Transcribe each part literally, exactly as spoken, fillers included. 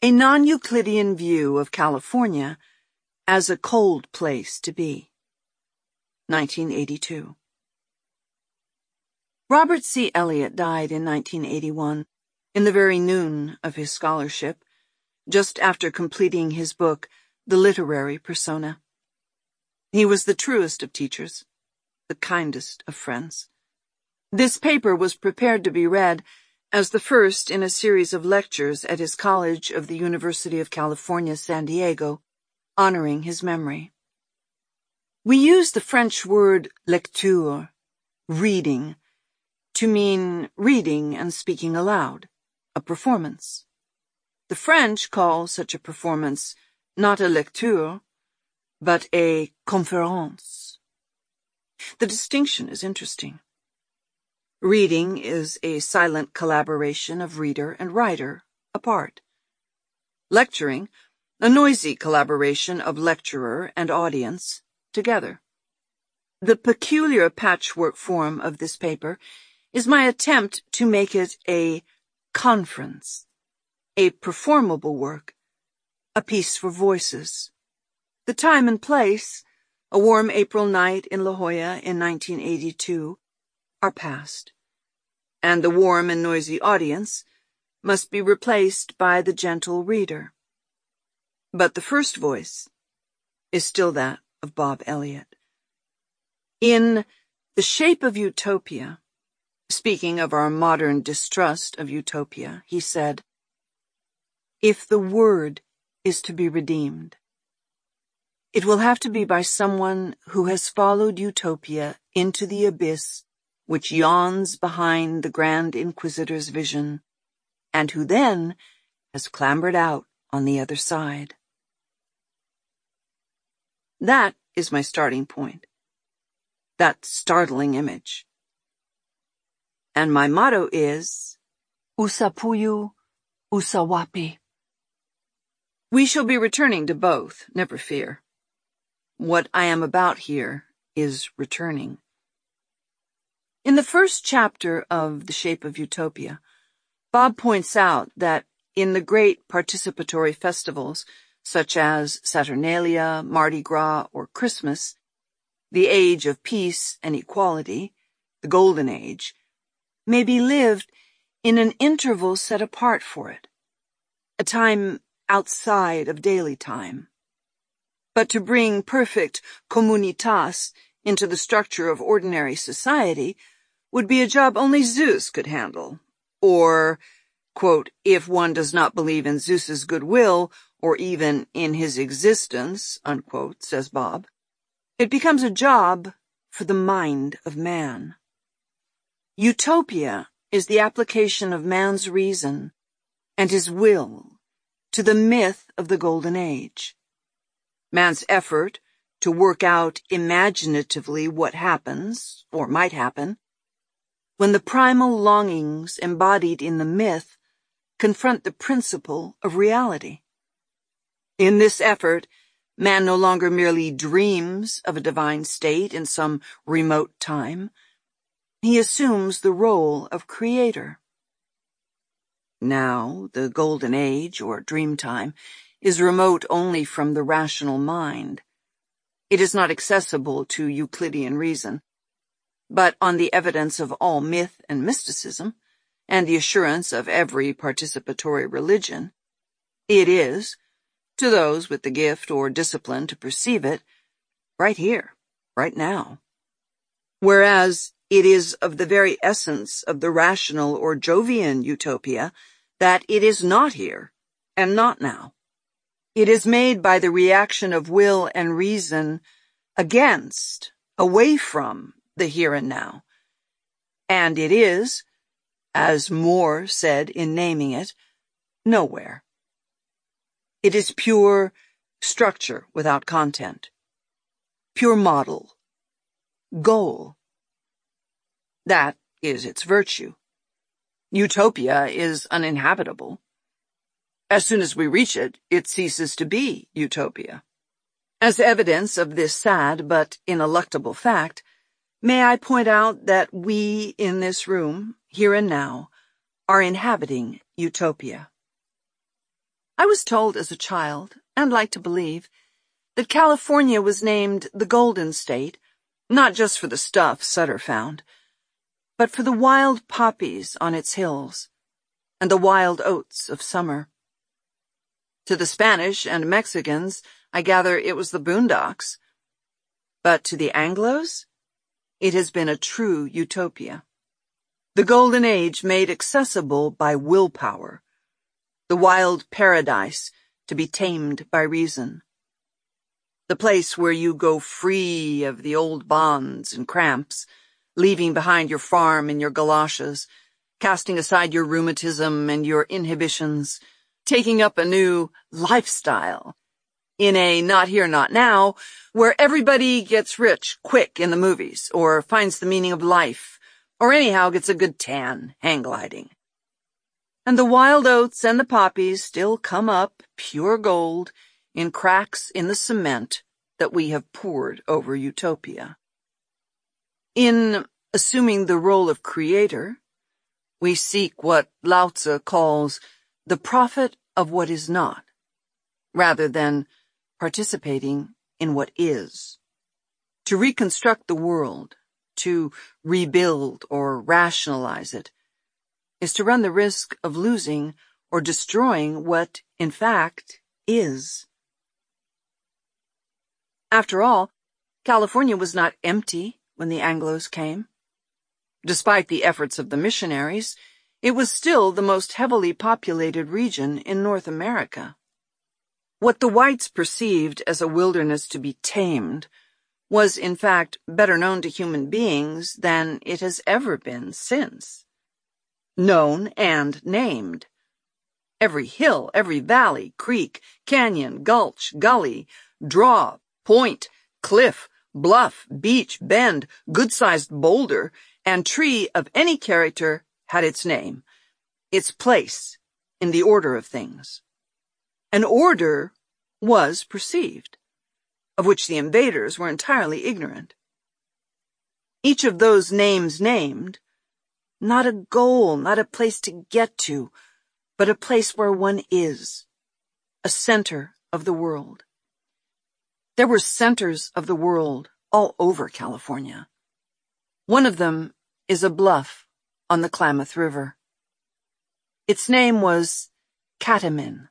A non-Euclidean view of California as a cold place to be. nineteen eighty-two. Robert C. Eliot died in nineteen eighty-one, in the very noon of his scholarship, just after completing his book, The Literary Persona. He was the truest of teachers, the kindest of friends. This paper was prepared to be read as the first in a series of lectures at his College of the University of California, San Diego, honoring his memory. We use the French word lecture, reading, to mean reading and speaking aloud, a performance. The French call such a performance not a lecture, but a conférence. The distinction is interesting. Reading is a silent collaboration of reader and writer, apart. Lecturing, a noisy collaboration of lecturer and audience, together. The peculiar patchwork form of this paper is my attempt to make it a conference, a performable work, a piece for voices. The time and place, a warm April night in La Jolla in nineteen eighty-two, are past, and the warm and noisy audience must be replaced by the gentle reader. But the first voice is still that of Bob Eliot. In The Shape of Utopia, speaking of our modern distrust of utopia, he said, "If the word is to be redeemed, it will have to be by someone who has followed utopia into the abyss which yawns behind the Grand Inquisitor's vision, and who then has clambered out on the other side." That is my starting point. That startling image. And my motto is, Usapuyu Usawapi. We shall be returning to both, never fear. What I am about here is returning. In the first chapter of The Shape of Utopia, Bob points out that in the great participatory festivals, such as Saturnalia, Mardi Gras, or Christmas, the age of peace and equality, the Golden Age, may be lived in an interval set apart for it, a time outside of daily time. But to bring perfect communitas into the structure of ordinary society would be a job only Zeus could handle, or, quote, if one does not believe in Zeus's goodwill, or even in his existence, unquote, says Bob, it becomes a job for the mind of man. Utopia is the application of man's reason and his will to the myth of the Golden Age. Man's effort to work out imaginatively what happens, or might happen, when the primal longings embodied in the myth confront the principle of reality. In this effort, man no longer merely dreams of a divine state in some remote time. He assumes the role of creator. Now, the Golden Age, or Dreamtime, is remote only from the rational mind. It is not accessible to Euclidean reason, but on the evidence of all myth and mysticism, and the assurance of every participatory religion, it is, to those with the gift or discipline to perceive it, right here, right now. Whereas it is of the very essence of the rational or Jovian utopia that it is not here and not now. It is made by the reaction of will and reason against, away from, the here and now. And it is, as Moore said in naming it, nowhere. It is pure structure without content, pure model, goal. That is its virtue. Utopia is uninhabitable. As soon as we reach it, it ceases to be utopia. As evidence of this sad but ineluctable fact, may I point out that we in this room, here and now, are inhabiting utopia. I was told as a child, and like to believe, that California was named the Golden State, not just for the stuff Sutter found, but for the wild poppies on its hills and the wild oats of summer. To the Spanish and Mexicans, I gather it was the boondocks. But to the Anglos, it has been a true utopia. The Golden Age made accessible by willpower, the wild paradise to be tamed by reason. The place where you go free of the old bonds and cramps, leaving behind your farm and your galoshes, casting aside your rheumatism and your inhibitions, taking up a new lifestyle in a not here, not now, where everybody gets rich quick in the movies or finds the meaning of life or anyhow gets a good tan hang gliding. And the wild oats and the poppies still come up pure gold in cracks in the cement that we have poured over utopia. In assuming the role of creator, we seek what Lao Tzu calls the profit of what is not, rather than participating in what is. To reconstruct the world, to rebuild or rationalize it, is to run the risk of losing or destroying what, in fact, is. After all, California was not empty when the Anglos came. Despite the efforts of the missionaries, it was still the most heavily populated region in North America. What the whites perceived as a wilderness to be tamed was, in fact, better known to human beings than it has ever been since. Known and named. Every hill, every valley, creek, canyon, gulch, gully, draw, point, cliff, bluff, beach, bend, good-sized boulder, and tree of any character had its name, its place in the order of things. An order was perceived, of which the invaders were entirely ignorant. Each of those names named, not a goal, not a place to get to, but a place where one is, a center of the world. There were centers of the world all over California. One of them is a bluff on the Klamath River. Its name was Catamine.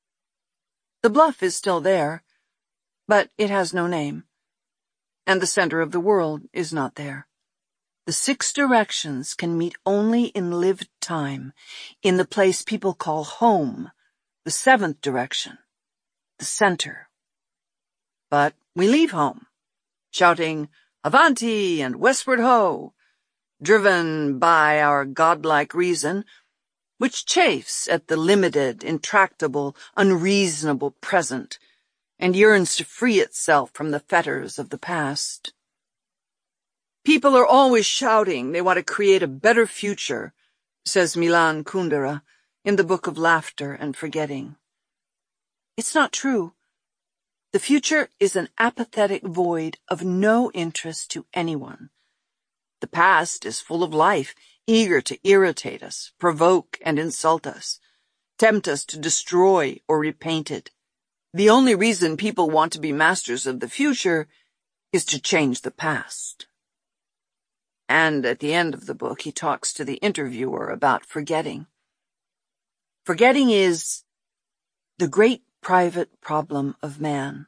The bluff is still there, but it has no name, and the center of the world is not there. The six directions can meet only in lived time, in the place people call home, the seventh direction, the center. But we leave home, shouting, "Avanti" and "Westward ho!" driven by our godlike reason, which chafes at the limited, intractable, unreasonable present, and yearns to free itself from the fetters of the past. People are always shouting they want to create a better future, says Milan Kundera in the Book of Laughter and Forgetting. It's not true. The future is an apathetic void of no interest to anyone. The past is full of life, eager to irritate us, provoke and insult us, tempt us to destroy or repaint it. The only reason people want to be masters of the future is to change the past. And at the end of the book, he talks to the interviewer about forgetting. Forgetting is the great private problem of man.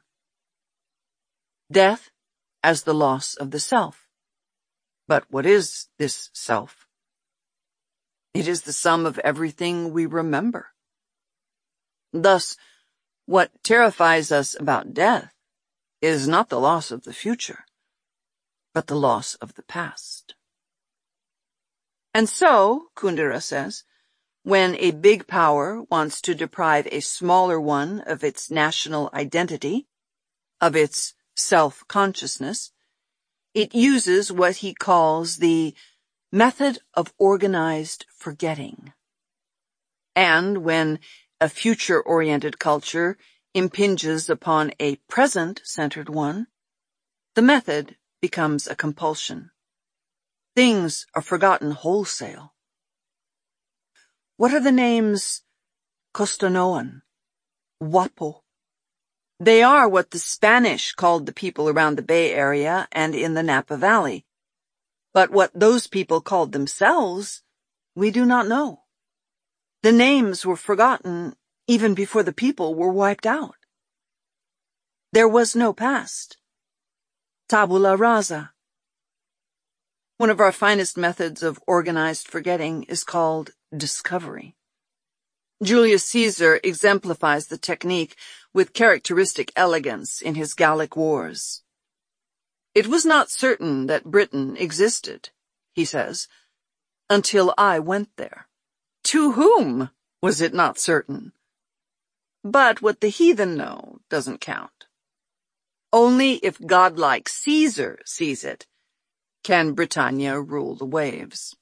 Death as the loss of the self. But what is this self? It is the sum of everything we remember. Thus, what terrifies us about death is not the loss of the future, but the loss of the past. And so, Kundera says, when a big power wants to deprive a smaller one of its national identity, of its self-consciousness, it uses what he calls the method of organized forgetting. And when a future-oriented culture impinges upon a present-centered one, the method becomes a compulsion. Things are forgotten wholesale. What are the names Costanoan, Wapo. They are what the Spanish called the people around the Bay Area and in the Napa Valley. But what those people called themselves, we do not know. The names were forgotten even before the people were wiped out. There was no past. Tabula rasa. One of our finest methods of organized forgetting is called discovery. Julius Caesar exemplifies the technique with characteristic elegance in his Gallic Wars. It was not certain that Britain existed, he says, until I went there. To whom was it not certain? But what the heathen know doesn't count. Only if godlike Caesar sees it can Britannia rule the waves.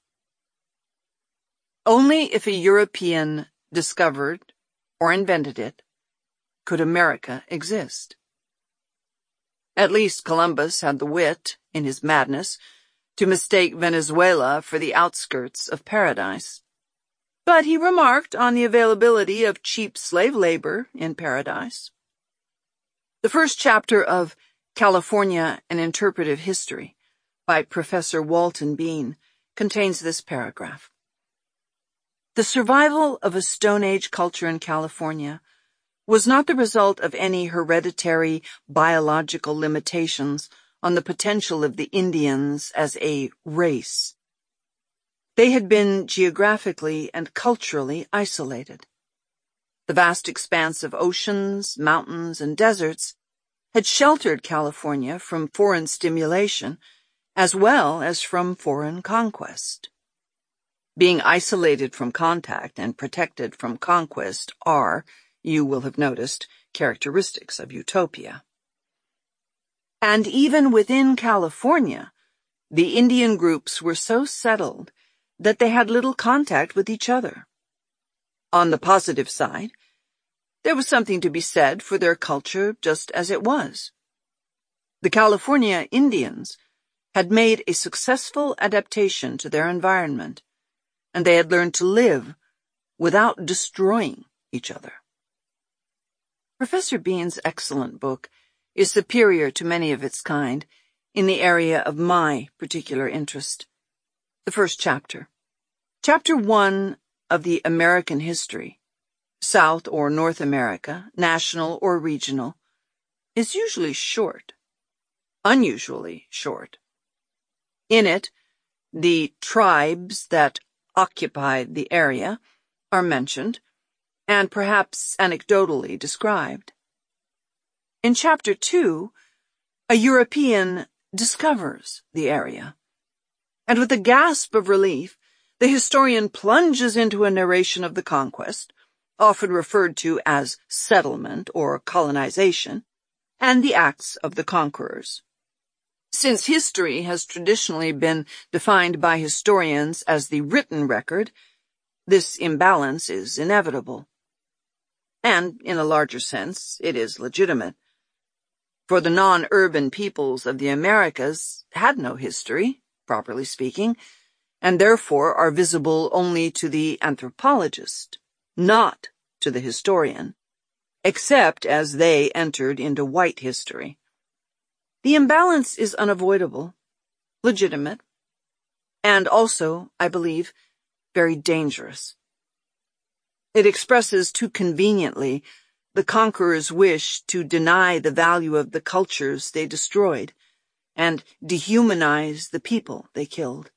Only if a European discovered or invented it could America exist. At least Columbus had the wit, in his madness, to mistake Venezuela for the outskirts of paradise. But he remarked on the availability of cheap slave labor in paradise. The first chapter of California, An Interpretive History by Professor Walton Bean contains this paragraph. The survival of a Stone Age culture in California was not the result of any hereditary biological limitations on the potential of the Indians as a race. They had been geographically and culturally isolated. The vast expanse of oceans, mountains, and deserts had sheltered California from foreign stimulation as well as from foreign conquest. Being isolated from contact and protected from conquest are, you will have noticed, characteristics of utopia. And even within California, the Indian groups were so settled that they had little contact with each other. On the positive side, there was something to be said for their culture just as it was. The California Indians had made a successful adaptation to their environment, and they had learned to live without destroying each other. Professor Bean's excellent book is superior to many of its kind in the area of my particular interest. The first chapter. Chapter one of the American history, South or North America, national or regional, is usually short, unusually short. In it, the tribes that occupied the area are mentioned, and perhaps anecdotally described. In Chapter two, a European discovers the area, and with a gasp of relief, the historian plunges into a narration of the conquest, often referred to as settlement or colonization, and the acts of the conquerors. Since history has traditionally been defined by historians as the written record, this imbalance is inevitable. And, in a larger sense, it is legitimate. For the non-urban peoples of the Americas had no history, properly speaking, and therefore are visible only to the anthropologist, not to the historian, except as they entered into white history. The imbalance is unavoidable, legitimate, and also, I believe, very dangerous. It expresses too conveniently the conqueror's wish to deny the value of the cultures they destroyed and dehumanize the people they killed.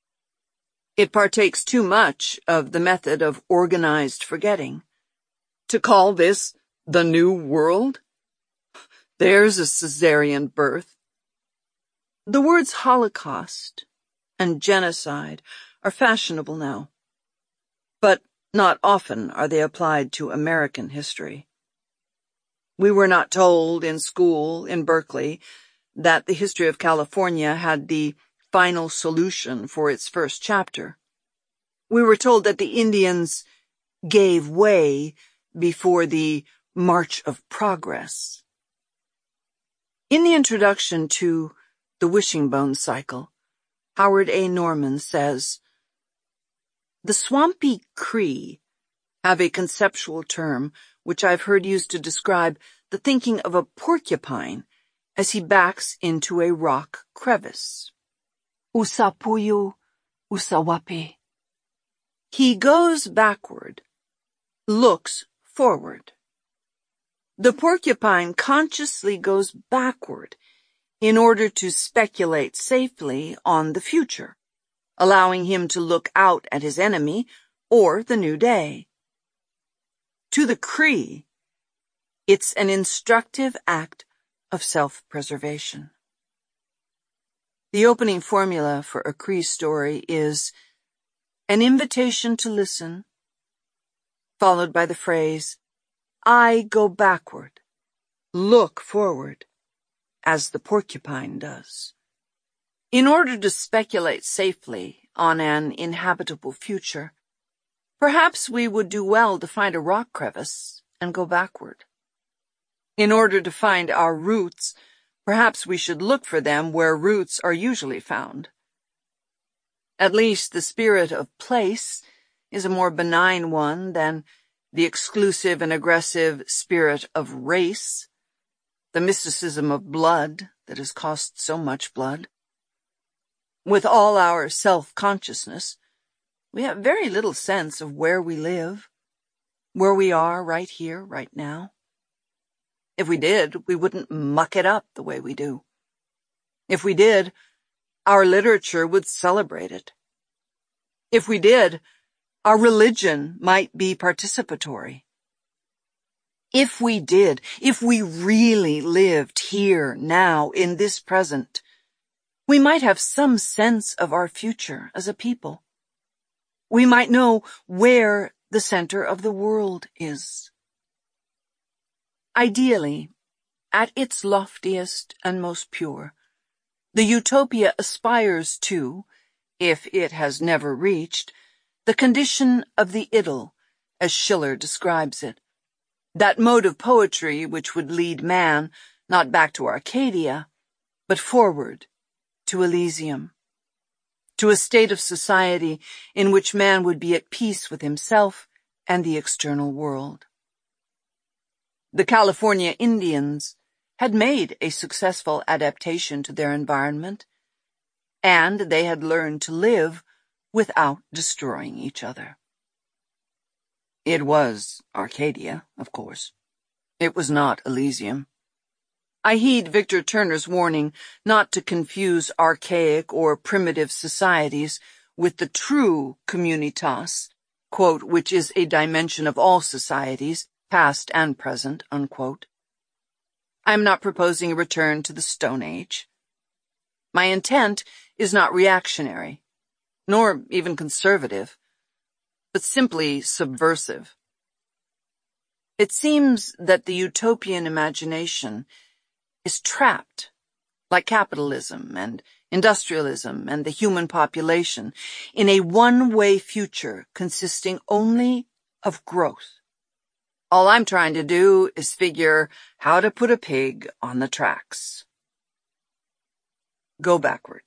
It partakes too much of the method of organized forgetting. To call this the New World? There's a Caesarean birth. The words Holocaust and genocide are fashionable now, but not often are they applied to American history. We were not told in school in Berkeley that the history of California had the final solution for its first chapter. We were told that the Indians gave way before the March of Progress. In the introduction to The Wishing-Bone Cycle, Howard A. Norman says, "The swampy Cree have a conceptual term which I've heard used to describe the thinking of a porcupine as he backs into a rock crevice. Usapuyu usawapi. He goes backward, looks forward. The porcupine consciously goes backward in order to speculate safely on the future, allowing him to look out at his enemy or the new day. To the Cree, it's an instructive act of self-preservation. The opening formula for a Cree story is an invitation to listen, followed by the phrase, I go backward, look forward, as the porcupine does. In order to speculate safely on an inhabitable future, perhaps we would do well to find a rock crevice and go backward. In order to find our roots, perhaps we should look for them where roots are usually found. At least the spirit of place is a more benign one than the exclusive and aggressive spirit of race, the mysticism of blood that has cost so much blood. With all our self-consciousness, we have very little sense of where we live, where we are right here, right now. If we did, we wouldn't muck it up the way we do. If we did, our literature would celebrate it. If we did, our religion might be participatory. If we did, if we really lived here, now, in this present, we might have some sense of our future as a people. We might know where the center of the world is. Ideally, at its loftiest and most pure, the utopia aspires to, if it has never reached, the condition of the idyll, as Schiller describes it. That mode of poetry which would lead man not back to Arcadia, but forward to Elysium, to a state of society in which man would be at peace with himself and the external world. The California Indians had made a successful adaptation to their environment, and they had learned to live without destroying each other. It was Arcadia, of course. It was not Elysium. I heed Victor Turner's warning not to confuse archaic or primitive societies with the true communitas, quote, which is a dimension of all societies, past and present, unquote. I am not proposing a return to the Stone Age. My intent is not reactionary, nor even conservative, but simply subversive. It seems that the utopian imagination is trapped, like capitalism and industrialism and the human population, in a one-way future consisting only of growth. All I'm trying to do is figure how to put a pig on the tracks. Go backward.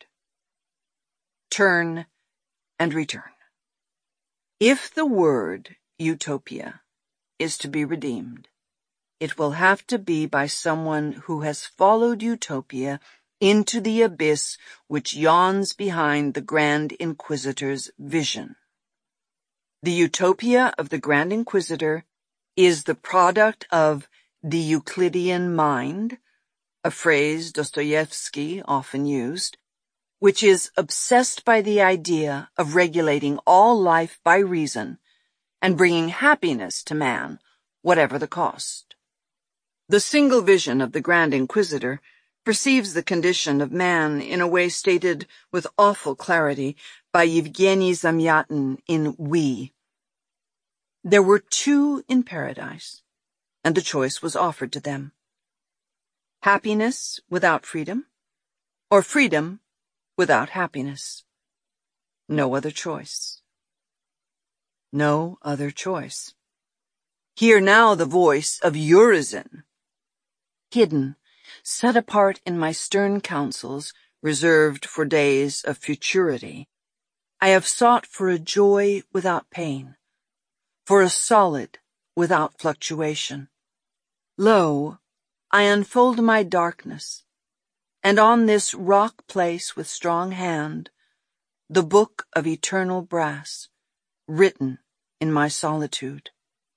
Turn and return. If the word utopia is to be redeemed, it will have to be by someone who has followed utopia into the abyss which yawns behind the Grand Inquisitor's vision. The utopia of the Grand Inquisitor is the product of the Euclidean mind, a phrase Dostoevsky often used, which is obsessed by the idea of regulating all life by reason and bringing happiness to man, whatever the cost. The single vision of the Grand Inquisitor perceives the condition of man in a way stated with awful clarity by Yevgeny Zamyatin in We. There were two in paradise, and the choice was offered to them. Happiness without freedom, or freedom without happiness. No other choice. No other choice. Hear now the voice of Urizen. Hidden, set apart in my stern counsels, reserved for days of futurity, I have sought for a joy without pain, for a solid without fluctuation. Lo, I unfold my darkness, and on this rock place with strong hand, the book of eternal brass, written in my solitude.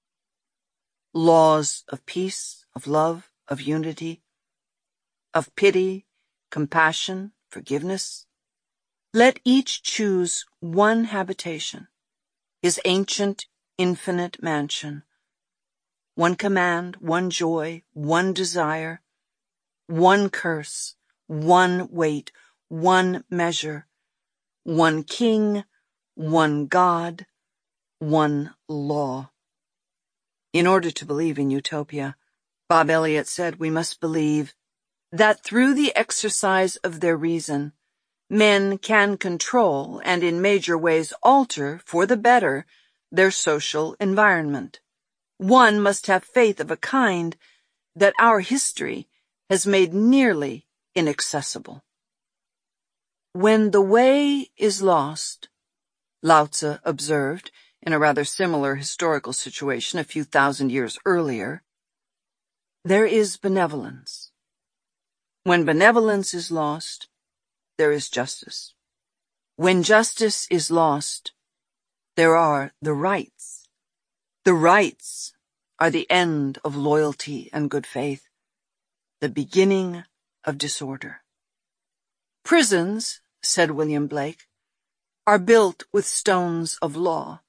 Laws of peace, of love, of unity, of pity, compassion, forgiveness. Let each choose one habitation, his ancient, infinite mansion. One command, one joy, one desire, one curse, one weight, one measure, one king, one God, one law. In order to believe in utopia, Bob Elliott said we must believe that through the exercise of their reason, men can control and in major ways alter, for the better, their social environment. One must have faith of a kind that our history has made nearly inaccessible. When the way is lost, Lao Tzu observed in a rather similar historical situation a few thousand years earlier, there is benevolence. When benevolence is lost, there is justice. When justice is lost, there are the rights. The rights are the end of loyalty and good faith, the beginning of disorder. Prisons, said William Blake, are built with stones of law.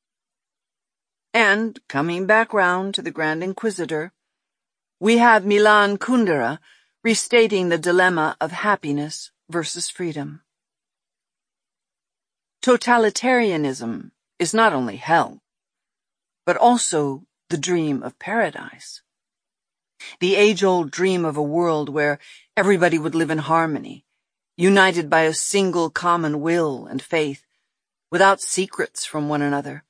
And, coming back round to the Grand Inquisitor, we have Milan Kundera restating the dilemma of happiness versus freedom. Totalitarianism is not only hell, but also the dream of paradise. The age-old dream of a world where everybody would live in harmony, united by a single common will and faith, without secrets from one another.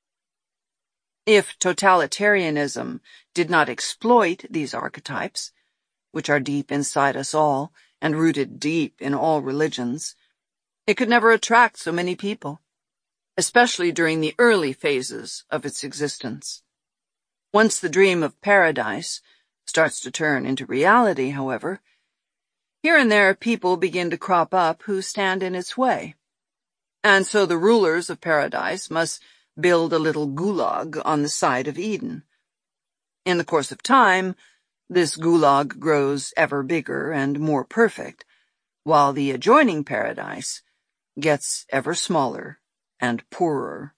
If totalitarianism did not exploit these archetypes, which are deep inside us all and rooted deep in all religions, it could never attract so many people, especially during the early phases of its existence. Once the dream of paradise starts to turn into reality, however, here and there people begin to crop up who stand in its way. And so the rulers of paradise must build a little gulag on the side of Eden. In the course of time, this gulag grows ever bigger and more perfect, while the adjoining paradise gets ever smaller and poorer.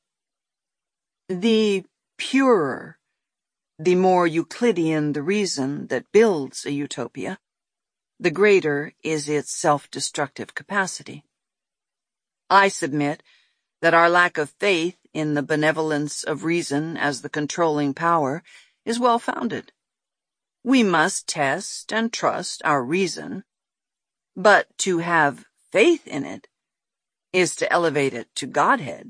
The purer, the more Euclidean the reason that builds a utopia, the greater is its self-destructive capacity. I submit that our lack of faith in the benevolence of reason as the controlling power is well-founded. We must test and trust our reason, but to have faith in it is to elevate it to Godhead.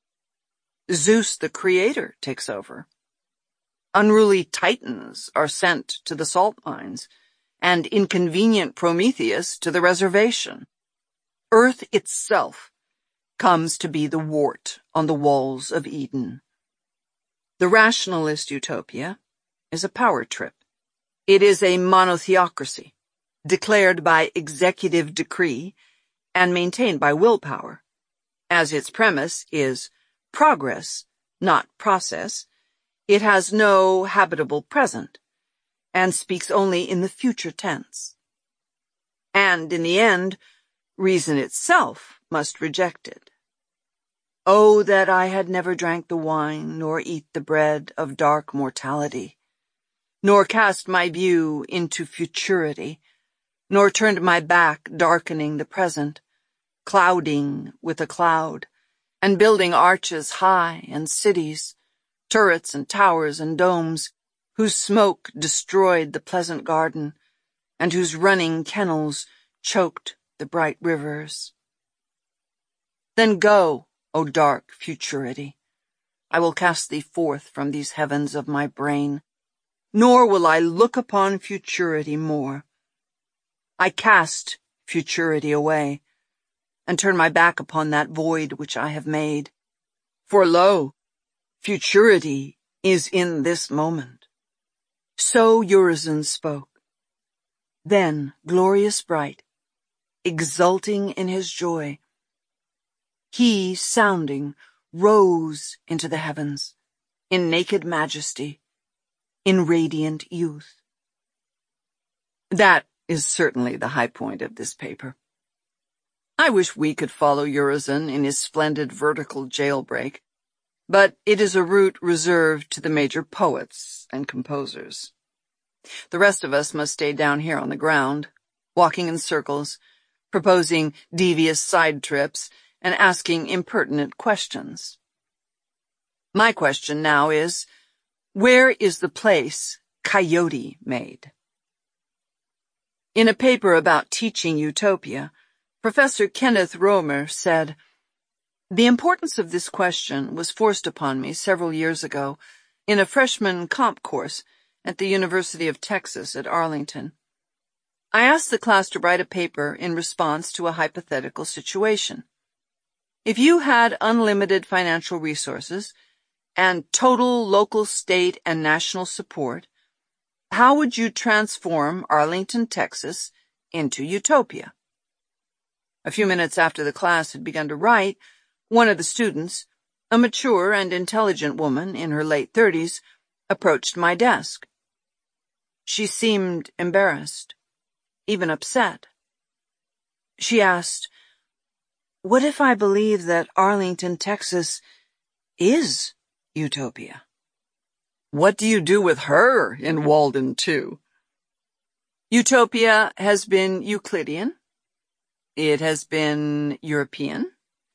Zeus the creator takes over. Unruly titans are sent to the salt mines, and inconvenient Prometheus to the reservation. Earth itself comes to be the wart on the walls of Eden. The rationalist utopia is a power trip. It is a monotheocracy, declared by executive decree and maintained by willpower, as its premise is progress, not process. It has no habitable present, and speaks only in the future tense. And in the end, reason itself must reject it. Oh, that I had never drank the wine, nor eat the bread of dark mortality, nor cast my view into futurity, nor turned my back darkening the present, clouding with a cloud, and building arches high and cities, turrets and towers and domes, whose smoke destroyed the pleasant garden, and whose running kennels choked the bright rivers. Then go, O dark futurity. I will cast thee forth from these heavens of my brain, nor will I look upon futurity more. I cast futurity away, and turn my back upon that void which I have made. For lo, Futurity is in this moment. So Urizen spoke. Then, glorious bright, exulting in his joy, he, sounding, rose into the heavens, in naked majesty, in radiant youth. That is certainly the high point of this paper. I wish we could follow Urizen in his splendid vertical jailbreak, but it is a route reserved to the major poets and composers. The rest of us must stay down here on the ground, walking in circles, proposing devious side trips, and asking impertinent questions. My question now is, where is the place Coyote made? In a paper about teaching utopia, Professor Kenneth Romer said, "The importance of this question was forced upon me several years ago in a freshman comp course at the University of Texas at Arlington. I asked the class to write a paper in response to a hypothetical situation. If you had unlimited financial resources and total local, state, and national support, how would you transform Arlington, Texas, into utopia?" A few minutes after the class had begun to write, one of the students, a mature and intelligent woman in her late thirties, approached my desk. She seemed embarrassed, even upset. She asked, "What if I believe that Arlington, Texas, is utopia? What do you do with her in Walden, too?" Utopia has been Euclidean, it has been European,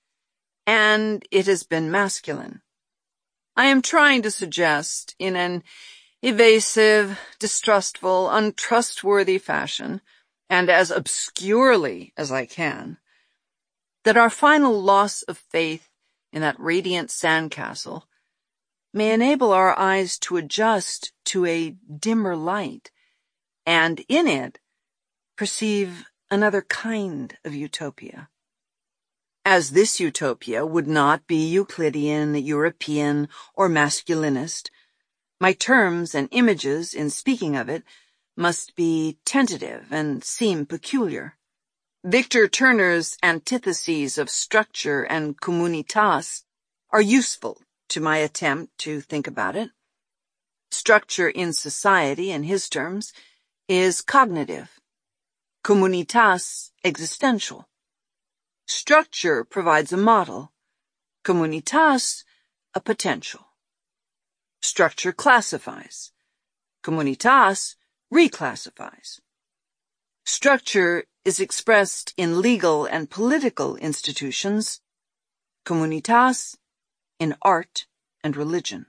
and it has been masculine. I am trying to suggest, in an evasive, distrustful, untrustworthy fashion, and as obscurely as I can, that our final loss of faith in that radiant sandcastle may enable our eyes to adjust to a dimmer light, and in it perceive another kind of utopia. As this utopia would not be Euclidean, European, or masculinist, my terms and images in speaking of it must be tentative and seem peculiar. Victor Turner's antitheses of structure and communitas are useful to my attempt to think about it. Structure in society, in his terms, is cognitive. Communitas existential. Structure provides a model. Communitas a potential. Structure classifies. Communitas reclassifies. Structure is expressed in legal and political institutions. Communitas in art and religion.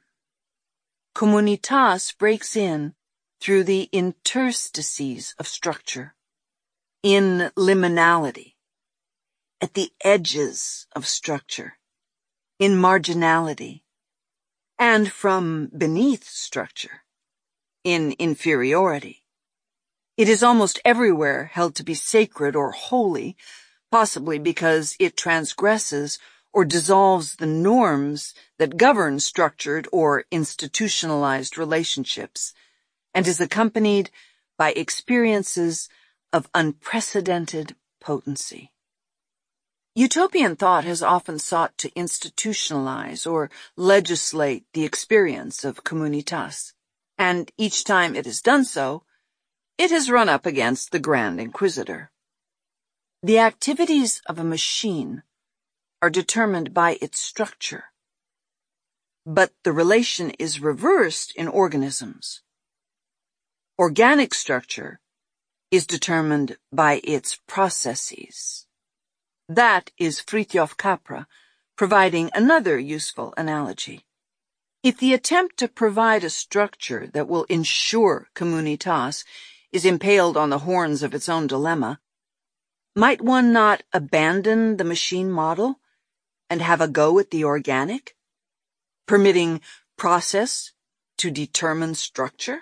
Communitas breaks in through the interstices of structure, in liminality, at the edges of structure, in marginality, and from beneath structure, in inferiority. It is almost everywhere held to be sacred or holy, possibly because it transgresses or dissolves the norms that govern structured or institutionalized relationships, and is accompanied by experiences of unprecedented potency. Utopian thought has often sought to institutionalize or legislate the experience of communitas, and each time it has done so, it has run up against the Grand Inquisitor. The activities of a machine are determined by its structure, but the relation is reversed in organisms. Organic structure is determined by its processes. That is Fritjof Capra providing another useful analogy. If the attempt to provide a structure that will ensure communitas is impaled on the horns of its own dilemma, might one not abandon the machine model and have a go at the organic, permitting process to determine structure?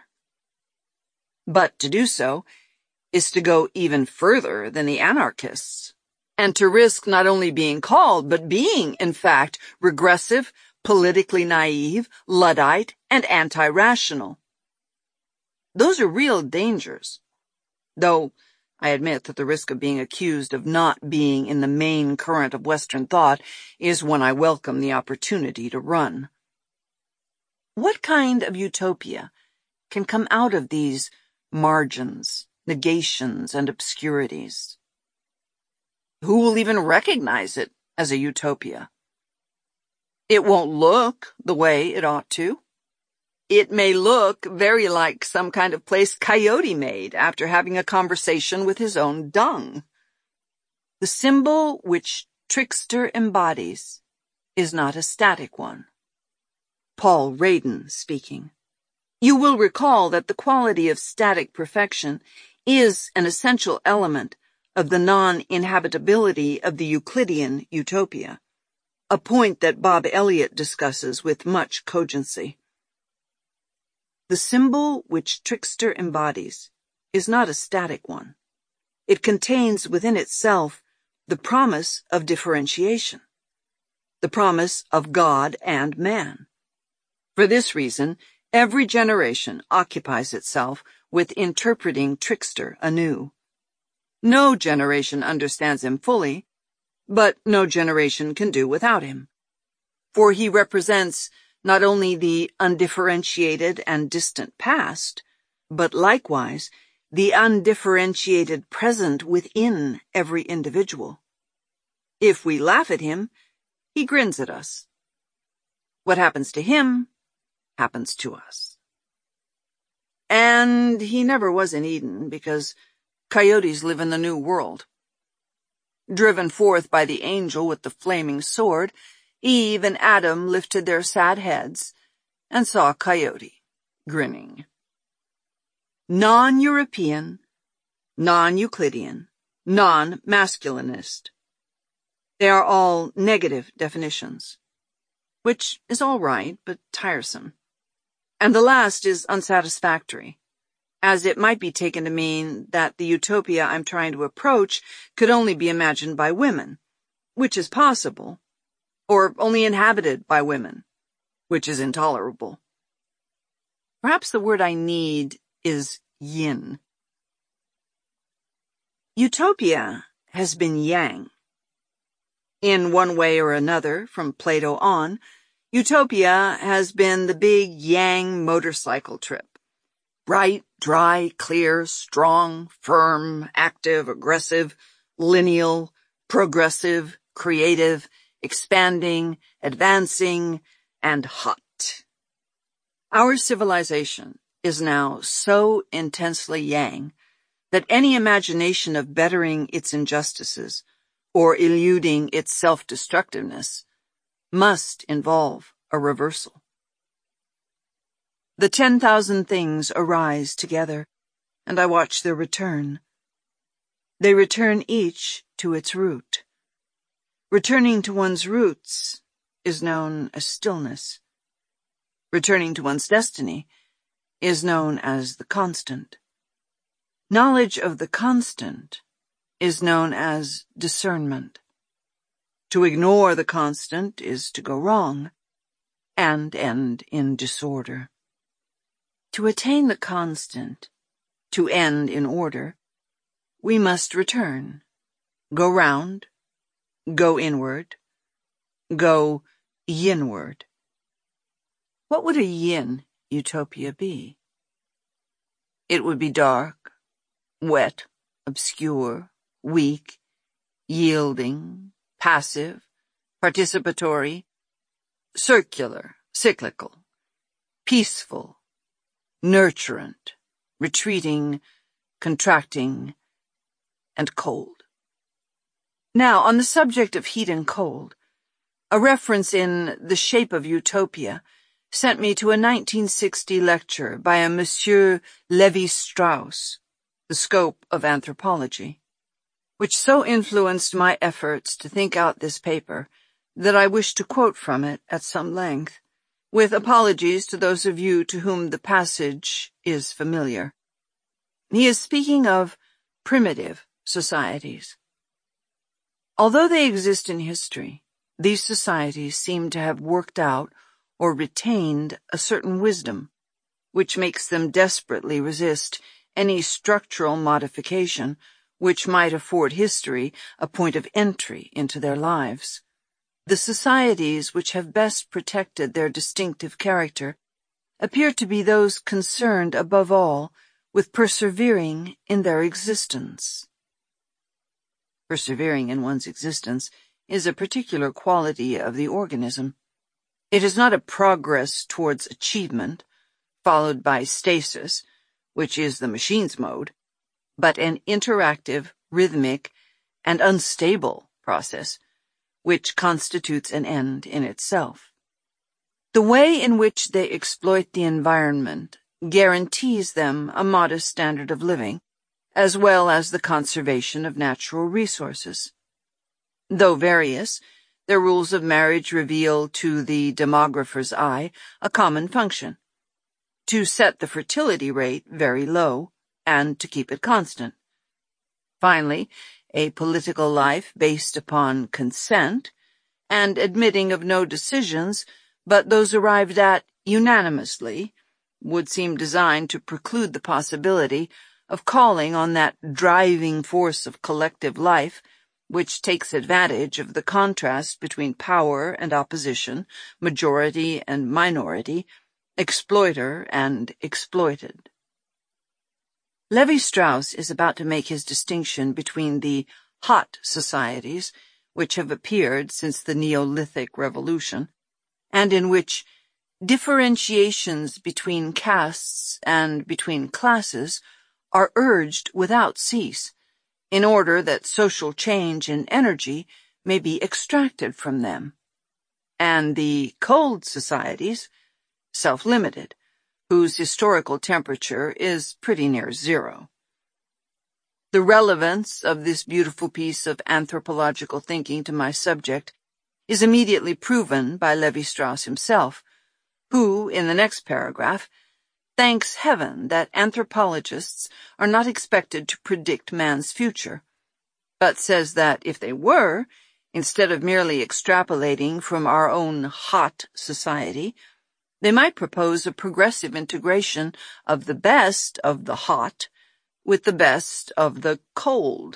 But to do so is to go even further than the anarchists, and to risk not only being called, but being, in fact, regressive, politically naive, Luddite, and anti-rational. Those are real dangers, though I admit that the risk of being accused of not being in the main current of Western thought is one I welcome the opportunity to run. What kind of utopia can come out of these margins, negations, and obscurities? Who will even recognize it as a utopia? It won't look the way it ought to. It may look very like some kind of place Coyote made after having a conversation with his own dung. The symbol which Trickster embodies is not a static one. Paul Radin speaking. You will recall that the quality of static perfection is an essential element of the non-inhabitability of the Euclidean utopia, a point that Bob Elliott discusses with much cogency. The symbol which Trickster embodies is not a static one. It contains within itself the promise of differentiation, the promise of God and man. For this reason, every generation occupies itself with interpreting Trickster anew. No generation understands him fully, but no generation can do without him. For he represents not only the undifferentiated and distant past, but likewise the undifferentiated present within every individual. If we laugh at him, he grins at us. What happens to him happens to us. And he never was in Eden, because coyotes live in the New World. Driven forth by the angel with the flaming sword, Eve and Adam lifted their sad heads and saw Coyote grinning. Non-European, non-Euclidean, non-masculinist. They are all negative definitions, which is all right, but tiresome. And the last is unsatisfactory, as it might be taken to mean that the utopia I'm trying to approach could only be imagined by women, which is possible, or only inhabited by women, which is intolerable. Perhaps the word I need is yin. Utopia has been yang. In one way or another, from Plato on, utopia has been the big yang motorcycle trip. Bright, dry, clear, strong, firm, active, aggressive, lineal, progressive, creative, expanding, advancing, and hot. Our civilization is now so intensely yang that any imagination of bettering its injustices or eluding its self-destructiveness must involve a reversal. The ten thousand things arise together, and I watch their return. They return each to its root. Returning to one's roots is known as stillness. Returning to one's destiny is known as the constant. Knowledge of the constant is known as discernment. To ignore the constant is to go wrong and end in disorder. To attain the constant, to end in order, we must return, go round, go inward, go yinward. What would a yin utopia be? It would be dark, wet, obscure, weak, yielding, passive, participatory, circular, cyclical, peaceful, nurturant, retreating, contracting, and cold. Now, on the subject of heat and cold, a reference in The Shape of Utopia sent me to a nineteen sixty lecture by a Monsieur Lévi-Strauss, The Scope of Anthropology, which so influenced my efforts to think out this paper that I wish to quote from it at some length, with apologies to those of you to whom the passage is familiar. He is speaking of primitive societies. Although they exist in history, these societies seem to have worked out or retained a certain wisdom, which makes them desperately resist any structural modification which might afford history a point of entry into their lives. The societies which have best protected their distinctive character appear to be those concerned above all with persevering in their existence. Persevering in one's existence is a particular quality of the organism. It is not a progress towards achievement, followed by stasis, which is the machine's mode, but an interactive, rhythmic, and unstable process, which constitutes an end in itself. The way in which they exploit the environment guarantees them a modest standard of living, as well as the conservation of natural resources. Though various, their rules of marriage reveal to the demographer's eye a common function: to set the fertility rate very low and to keep it constant. Finally, a political life based upon consent and admitting of no decisions but those arrived at unanimously would seem designed to preclude the possibility of calling on that driving force of collective life which takes advantage of the contrast between power and opposition, majority and minority, exploiter and exploited. Levi-Strauss is about to make his distinction between the hot societies, which have appeared since the Neolithic Revolution, and in which differentiations between castes and between classes are urged without cease, in order that social change and energy may be extracted from them, and the cold societies, self-limited, whose historical temperature is pretty near zero. The relevance of this beautiful piece of anthropological thinking to my subject is immediately proven by Levi-Strauss himself, who, in the next paragraph, thanks heaven that anthropologists are not expected to predict man's future, but says that if they were, instead of merely extrapolating from our own hot society, they might propose a progressive integration of the best of the hot with the best of the cold.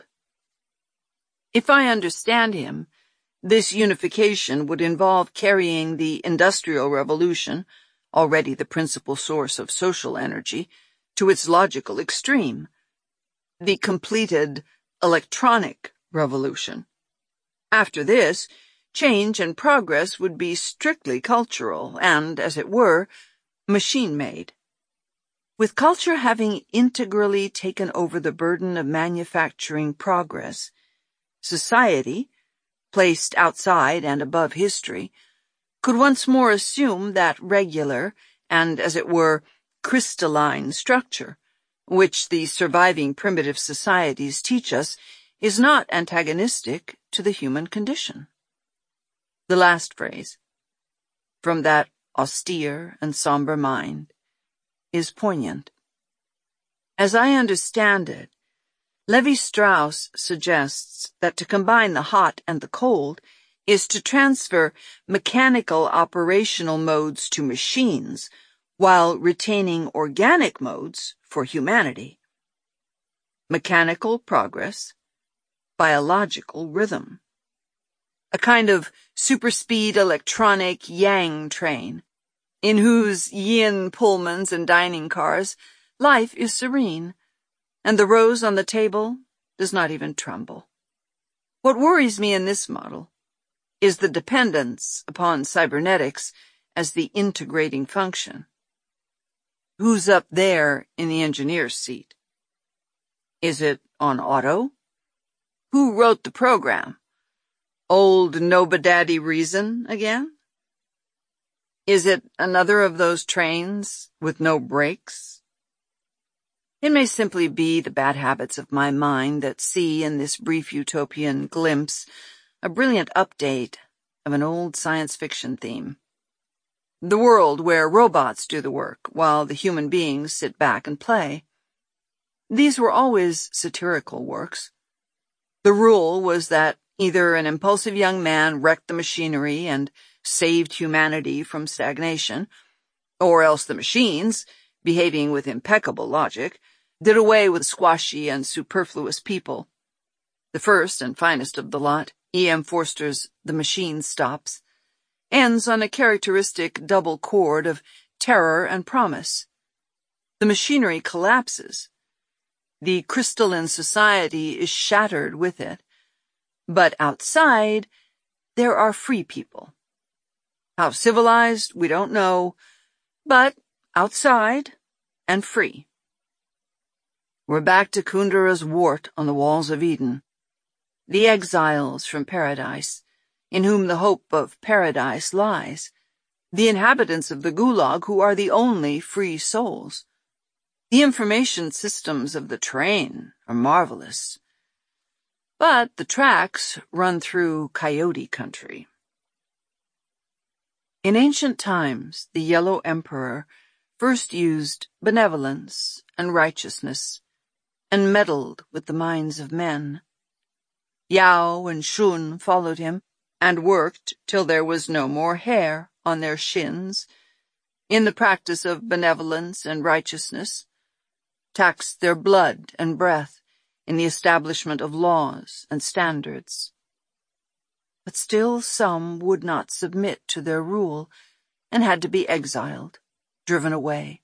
If I understand him, this unification would involve carrying the Industrial Revolution, already the principal source of social energy, to its logical extreme, the completed electronic revolution. After this, change and progress would be strictly cultural and, as it were, machine-made. With culture having integrally taken over the burden of manufacturing progress, society, placed outside and above history, could once more assume that regular and, as it were, crystalline structure, which the surviving primitive societies teach us is not antagonistic to the human condition. The last phrase, from that austere and somber mind, is poignant. As I understand it, Levi-Strauss suggests that to combine the hot and the cold is to transfer mechanical operational modes to machines while retaining organic modes for humanity. Mechanical progress, biological rhythm. A kind of superspeed electronic yang train, in whose yin Pullmans and dining cars life is serene, and the rose on the table does not even tremble. What worries me in this model is the dependence upon cybernetics as the integrating function. Who's up there in the engineer's seat? Is it on auto? Who wrote the program? Old Nobodaddy Reason again? Is it another of those trains with no brakes? It may simply be the bad habits of my mind that see in this brief utopian glimpse a brilliant update of an old science fiction theme. The world where robots do the work while the human beings sit back and play. These were always satirical works. The rule was that Either an impulsive young man wrecked the machinery and saved humanity from stagnation, or else the machines, behaving with impeccable logic, did away with squashy and superfluous people. The first and finest of the lot, E M Forster's The Machine Stops, ends on a characteristic double chord of terror and promise. The machinery collapses. The crystalline society is shattered with it. But outside, there are free people. How civilized, we don't know, but outside and free. We're back to Kundera's wart on the walls of Eden. The exiles from paradise, in whom the hope of paradise lies. The inhabitants of the Gulag who are the only free souls. The information systems of the train are marvelous. But the tracks run through coyote country. In ancient times, the Yellow Emperor first used benevolence and righteousness, and meddled with the minds of men. Yao and Shun followed him, and worked till there was no more hair on their shins, in the practice of benevolence and righteousness, taxed their blood and breath in the establishment of laws and standards. But still some would not submit to their rule, and had to be exiled, driven away.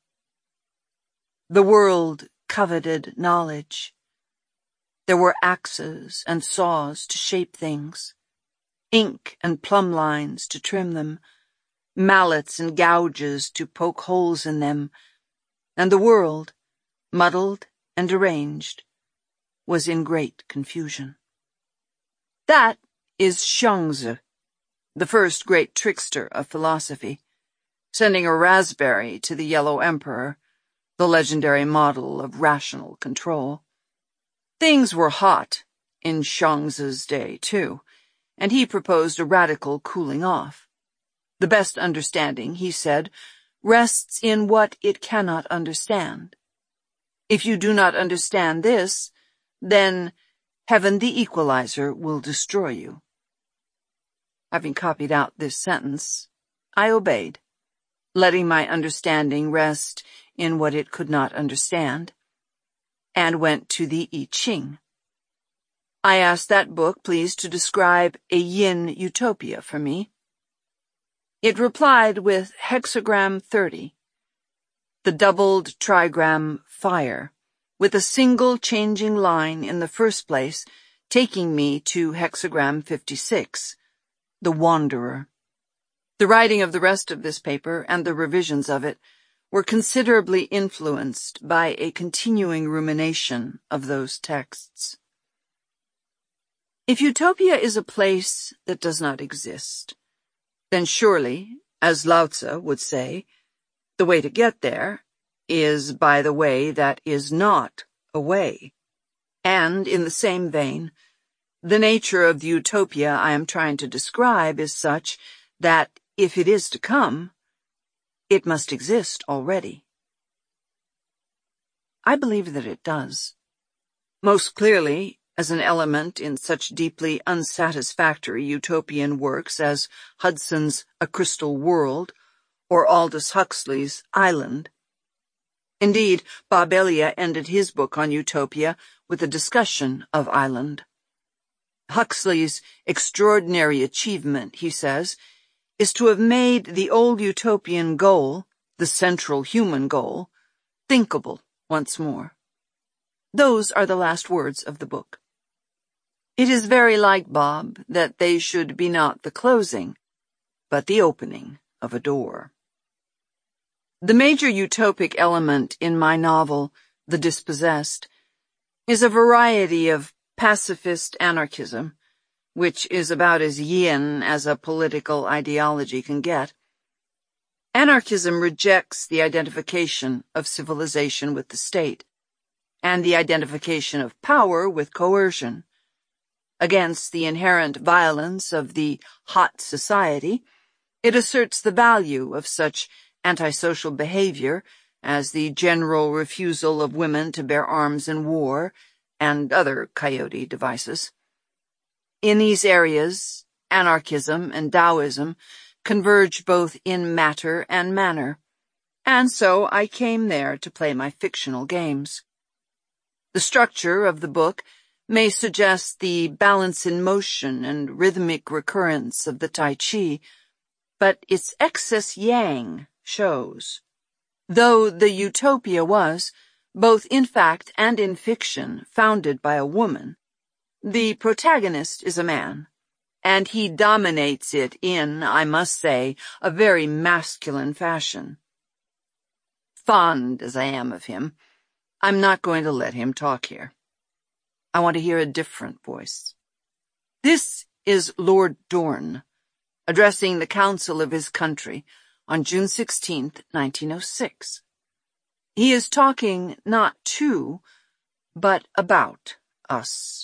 The world coveted knowledge. There were axes and saws to shape things, ink and plumb lines to trim them, mallets and gouges to poke holes in them, and the world, muddled and deranged, was in great confusion. That is Xiongzi, the first great trickster of philosophy, sending a raspberry to the Yellow Emperor, the legendary model of rational control. Things were hot in Xiongzi's day, too, and he proposed a radical cooling off. The best understanding, he said, rests in what it cannot understand. If you do not understand this, then heaven the equalizer will destroy you. Having copied out this sentence, I obeyed, letting my understanding rest in what it could not understand, and went to the I Ching. I asked that book please to describe a yin utopia for me. It replied with hexagram thirty, the doubled trigram fire, with a single changing line in the first place taking me to hexagram fifty-six, the wanderer. The writing of the rest of this paper and the revisions of it were considerably influenced by a continuing rumination of those texts. If utopia is a place that does not exist, then surely, as Lao Tzu would say, the way to get there is by the way that is not a way. And, in the same vein, the nature of the utopia I am trying to describe is such that, if it is to come, it must exist already. I believe that it does. Most clearly, as an element in such deeply unsatisfactory utopian works as Hudson's A Crystal World or Aldous Huxley's Island. Indeed, Bob Elia ended his book on utopia with a discussion of Island. Huxley's extraordinary achievement, he says, is to have made the old utopian goal, the central human goal, thinkable once more. Those are the last words of the book. It is very like Bob that they should be not the closing, but the opening of a door. The major utopic element in my novel, The Dispossessed, is a variety of pacifist anarchism, which is about as yin as a political ideology can get. Anarchism rejects the identification of civilization with the state, and the identification of power with coercion. Against the inherent violence of the hot society, it asserts the value of such antisocial behavior as the general refusal of women to bear arms in war and other coyote devices. In these areas, anarchism and Taoism converge both in matter and manner, and so I came there to play my fictional games. The structure of the book may suggest the balance in motion and rhythmic recurrence of the Tai Chi, but its excess yang shows. Though the utopia was, both in fact and in fiction, founded by a woman, the protagonist is a man, and he dominates it in, I must say, a very masculine fashion. Fond as I am of him, I'm not going to let him talk here. I want to hear a different voice. This is Lord Dorn, addressing the council of his country on June sixteenth, nineteen oh six. He is talking not to, but about us.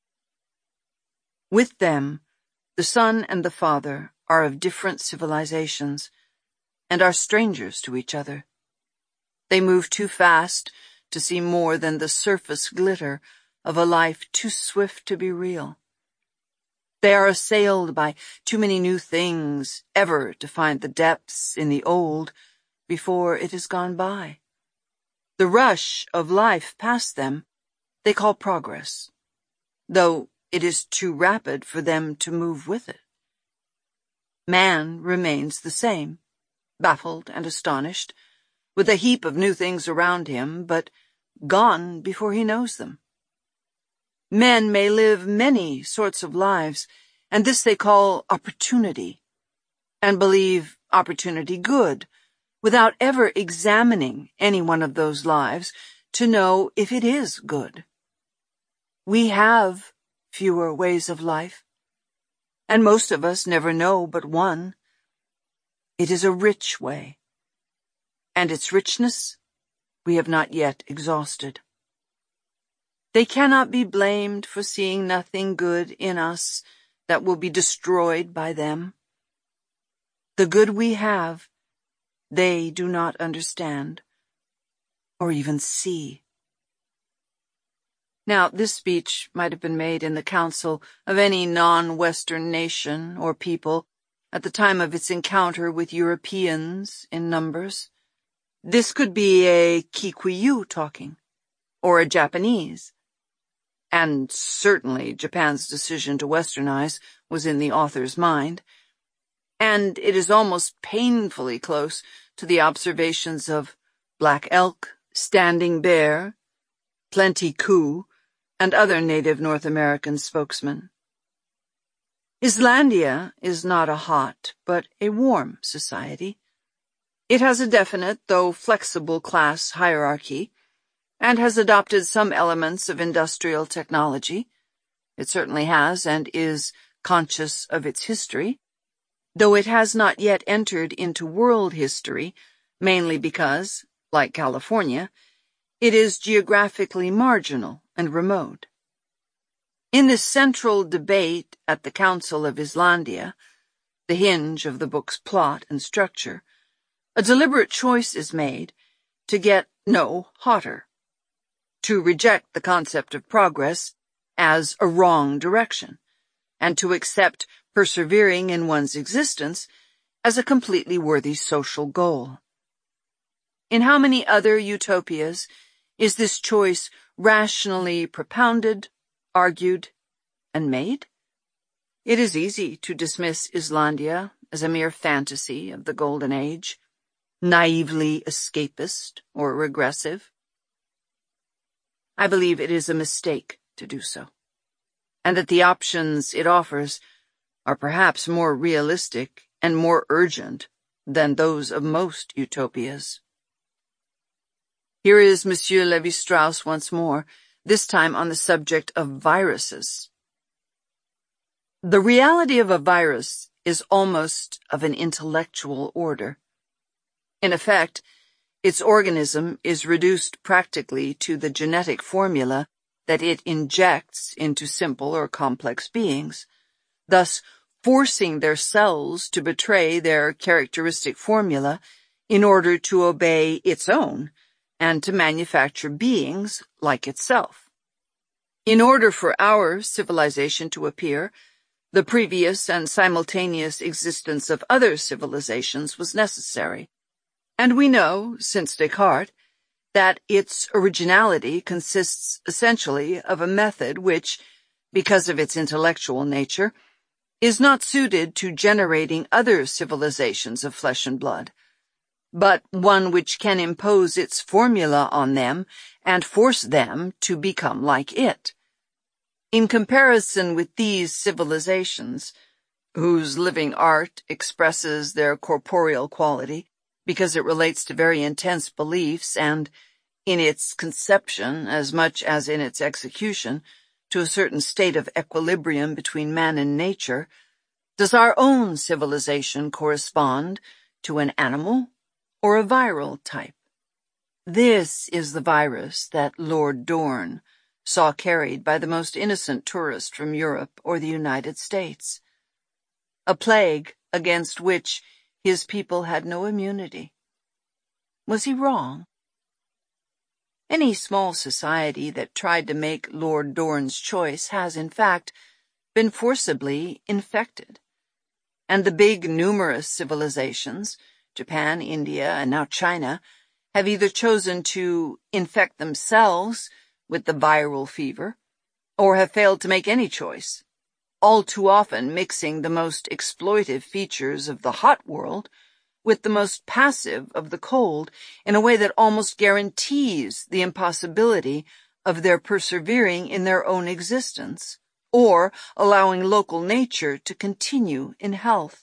With them, the son and the father are of different civilizations and are strangers to each other. They move too fast to see more than the surface glitter of a life too swift to be real. They are assailed by too many new things ever to find the depths in the old before it has gone by. The rush of life past them they call progress, though it is too rapid for them to move with it. Man remains the same, baffled and astonished, with a heap of new things around him, but gone before he knows them. Men may live many sorts of lives, and this they call opportunity, and believe opportunity good, without ever examining any one of those lives to know if it is good. We have fewer ways of life, and most of us never know but one. It is a rich way, and its richness we have not yet exhausted. They cannot be blamed for seeing nothing good in us that will be destroyed by them. The good we have, they do not understand or even see. Now, this speech might have been made in the council of any non-Western nation or people at the time of its encounter with Europeans in numbers. This could be a Kikuyu talking, or a Japanese. And certainly Japan's decision to westernize was in the author's mind, and it is almost painfully close to the observations of Black Elk, Standing Bear, Plenty Coups, and other native North American spokesmen. Islandia is not a hot, but a warm society. It has a definite, though flexible, class hierarchy, and has adopted some elements of industrial technology. It certainly has, and is conscious of its history, though it has not yet entered into world history, mainly because, like California, it is geographically marginal and remote. In this central debate at the Council of Islandia, the hinge of the book's plot and structure, a deliberate choice is made to get no hotter, to reject the concept of progress as a wrong direction, and to accept persevering in one's existence as a completely worthy social goal. In how many other utopias is this choice rationally propounded, argued, and made? It is easy to dismiss Islandia as a mere fantasy of the Golden Age, naively escapist or regressive. I believe it is a mistake to do so, and that the options it offers are perhaps more realistic and more urgent than those of most utopias. Here is Monsieur Lévi-Strauss once more, this time on the subject of viruses. The reality of a virus is almost of an intellectual order. In effect, its organism is reduced practically to the genetic formula that it injects into simple or complex beings, thus forcing their cells to betray their characteristic formula in order to obey its own and to manufacture beings like itself. In order for our civilization to appear, the previous and simultaneous existence of other civilizations was necessary, and we know, since Descartes, that its originality consists essentially of a method which, because of its intellectual nature, is not suited to generating other civilizations of flesh and blood, but one which can impose its formula on them and force them to become like it. In comparison with these civilizations, whose living art expresses their corporeal quality because it relates to very intense beliefs and, in its conception as much as in its execution, to a certain state of equilibrium between man and nature, does our own civilization correspond to an animal or a viral type? This is the virus that Lord Dorn saw carried by the most innocent tourist from Europe or the United States. A plague against which his people had no immunity. Was he wrong? Any small society that tried to make Lord Dorn's choice has, in fact, been forcibly infected. And the big, numerous civilizations, Japan, India, and now China, have either chosen to infect themselves with the viral fever, or have failed to make any choice, all too often mixing the most exploitive features of the hot world with the most passive of the cold in a way that almost guarantees the impossibility of their persevering in their own existence, or allowing local nature to continue in health.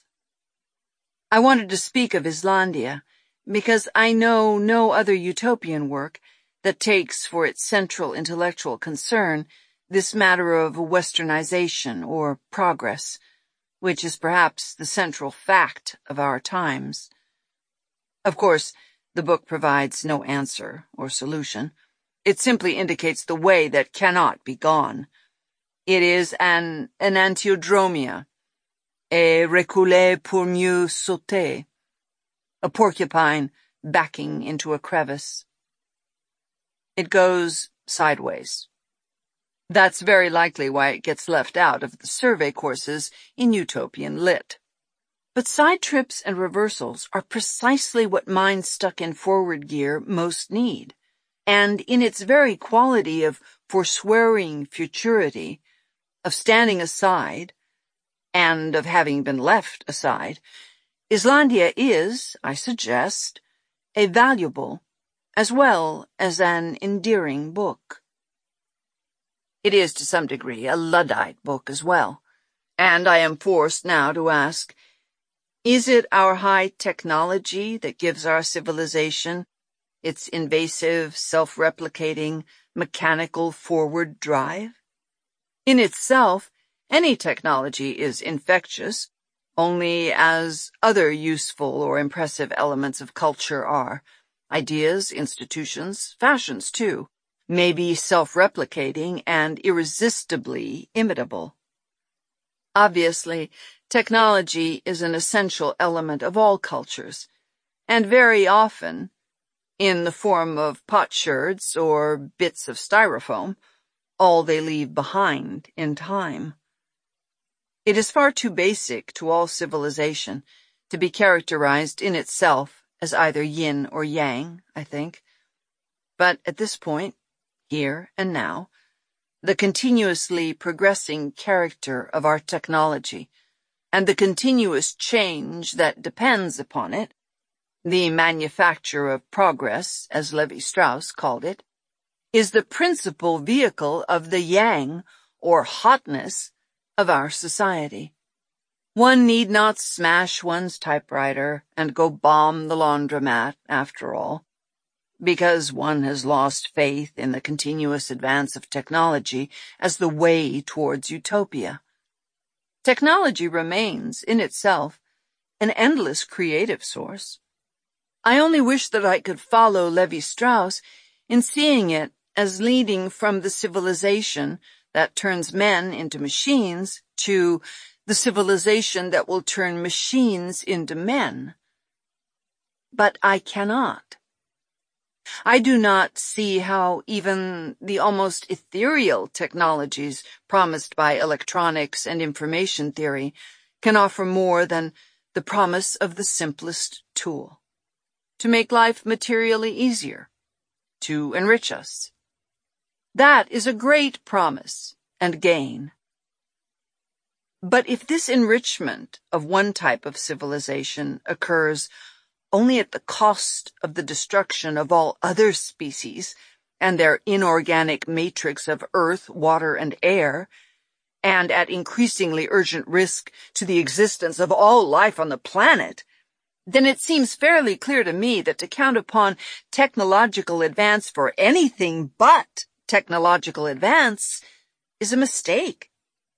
I wanted to speak of Islandia because I know no other utopian work that takes for its central intellectual concern this matter of westernization or progress, which is perhaps the central fact of our times. Of course, the book provides no answer or solution. It simply indicates the way that cannot be gone. It is an enantiodromia, a reculer pour mieux sauter, a porcupine backing into a crevice. It goes sideways. That's very likely why it gets left out of the survey courses in utopian lit. But side trips and reversals are precisely what minds stuck in forward gear most need, and in its very quality of forswearing futurity, of standing aside, and of having been left aside, Islandia is, I suggest, a valuable as well as an endearing book. It is to some degree a Luddite book as well, and I am forced now to ask, is it our high technology that gives our civilization its invasive, self-replicating, mechanical forward drive? In itself, any technology is infectious, only as other useful or impressive elements of culture are. Ideas, institutions, fashions too, may be self-replicating and irresistibly imitable. Obviously, technology is an essential element of all cultures, and very often, in the form of potsherds or bits of styrofoam, all they leave behind in time. It is far too basic to all civilization to be characterized in itself as either yin or yang, I think. But at this point, here and now, the continuously progressing character of our technology and the continuous change that depends upon it, the manufacture of progress, as Levi-Strauss called it, is the principal vehicle of the yang, or hotness, of our society. One need not smash one's typewriter and go bomb the laundromat, after all, because one has lost faith in the continuous advance of technology as the way towards utopia. Technology remains, in itself, an endless creative source. I only wish that I could follow Levi-Strauss in seeing it as leading from the civilization that turns men into machines to the civilization that will turn machines into men. But I cannot. I do not see how even the almost ethereal technologies promised by electronics and information theory can offer more than the promise of the simplest tool, to make life materially easier, to enrich us. That is a great promise and gain. But if this enrichment of one type of civilization occurs only at the cost of the destruction of all other species and their inorganic matrix of earth, water, and air, and at increasingly urgent risk to the existence of all life on the planet, then it seems fairly clear to me that to count upon technological advance for anything but technological advance is a mistake.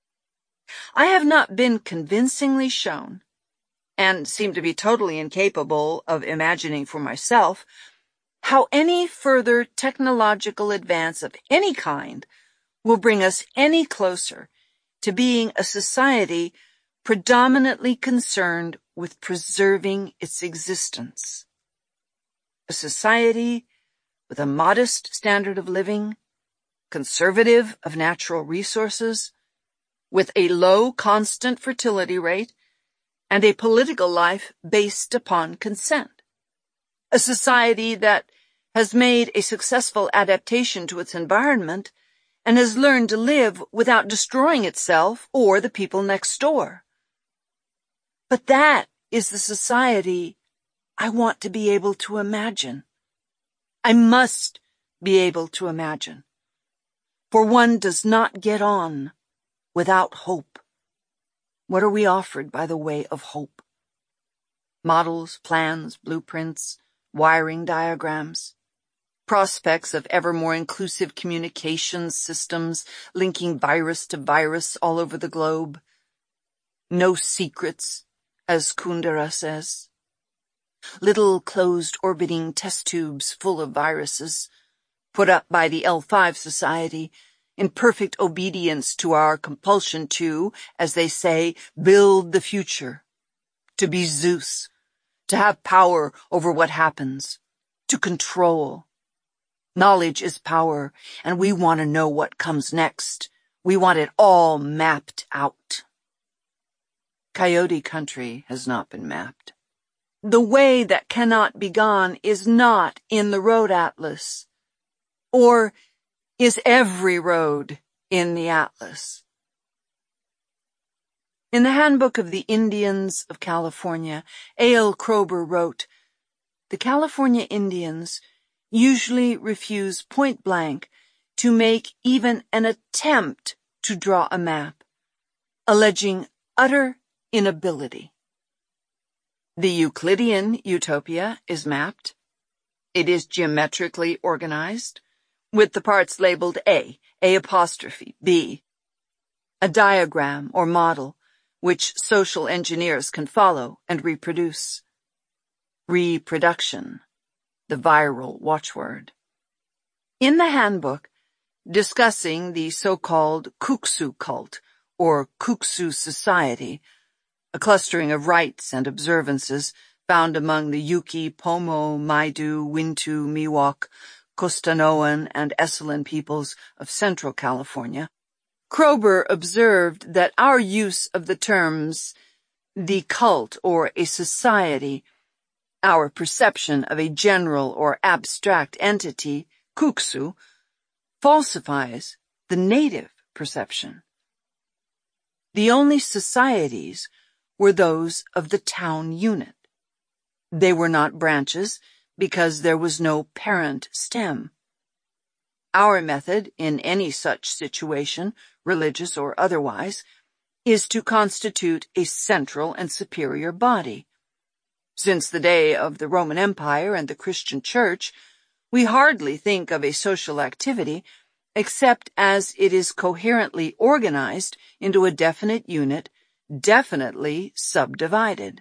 I have not been convincingly shown, and seem to be totally incapable of imagining for myself, how any further technological advance of any kind will bring us any closer to being a society predominantly concerned with preserving its existence. A society with a modest standard of living, conservative of natural resources, with a low constant fertility rate, and a political life based upon consent. A society that has made a successful adaptation to its environment and has learned to live without destroying itself or the people next door. But that is the society I want to be able to imagine. I must be able to imagine. For one does not get on without hope. What are we offered by the way of hope? Models, plans, blueprints, wiring diagrams, prospects of ever more inclusive communications systems linking virus to virus all over the globe. No secrets, as Kundera says. Little closed orbiting test tubes full of viruses, put up by the L five Society, in perfect obedience to our compulsion to, as they say, build the future, to be Zeus, to have power over what happens, to control. Knowledge is power, and we want to know what comes next. We want it all mapped out. Coyote Country has not been mapped. The way that cannot be gone is not in the road atlas, or is every road in the atlas. In the Handbook of the Indians of California, A L Kroeber wrote, "The California Indians usually refuse point blank to make even an attempt to draw a map, alleging utter inability. The Euclidean utopia is mapped. It is geometrically organized, with the parts labeled A, A apostrophe, B, a diagram or model which social engineers can follow and reproduce. Reproduction, the viral watchword. In the handbook, discussing the so-called Kuksu cult, or Kuksu society, a clustering of rites and observances found among the Yuki, Pomo, Maidu, Wintu, Miwok, Costanoan, and Esselen peoples of Central California, Kroeber observed that our use of the terms the cult or a society, our perception of a general or abstract entity, Kuksu, falsifies the native perception. The only societies were those of the town unit. They were not branches because there was no parent stem. Our method in any such situation, religious or otherwise, is to constitute a central and superior body. Since the day of the Roman Empire and the Christian Church, we hardly think of a social activity except as it is coherently organized into a definite unit, definitely subdivided.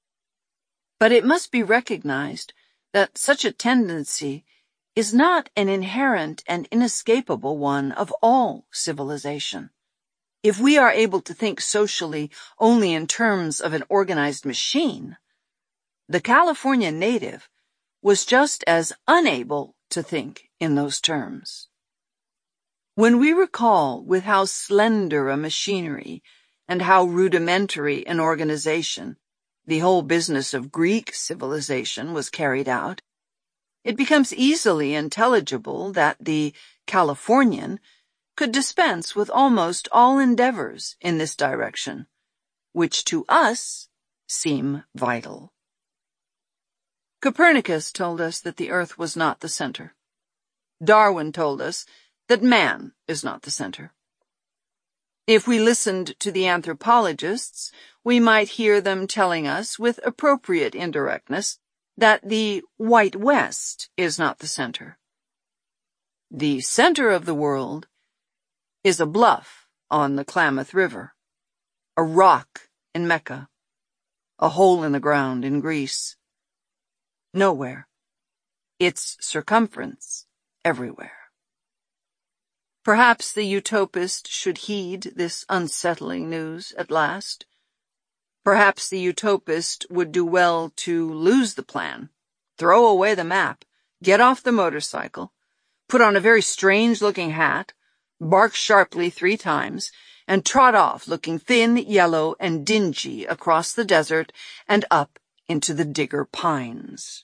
But it must be recognized that such a tendency is not an inherent and inescapable one of all civilization. If we are able to think socially only in terms of an organized machine, the California native was just as unable to think in those terms. When we recall with how slender a machinery and how rudimentary an organization the whole business of Greek civilization was carried out, it becomes easily intelligible that the Californian could dispense with almost all endeavors in this direction, which to us seem vital. Copernicus told us that the earth was not the center. Darwin told us that man is not the center. If we listened to the anthropologists, we might hear them telling us with appropriate indirectness that the white West is not the center. The center of the world is a bluff on the Klamath River, a rock in Mecca, a hole in the ground in Greece. Nowhere. Its circumference everywhere. Perhaps the utopist should heed this unsettling news at last. Perhaps the utopist would do well to lose the plan, throw away the map, get off the motorcycle, put on a very strange-looking hat, bark sharply three times, and trot off looking thin, yellow, and dingy across the desert and up into the Digger Pines.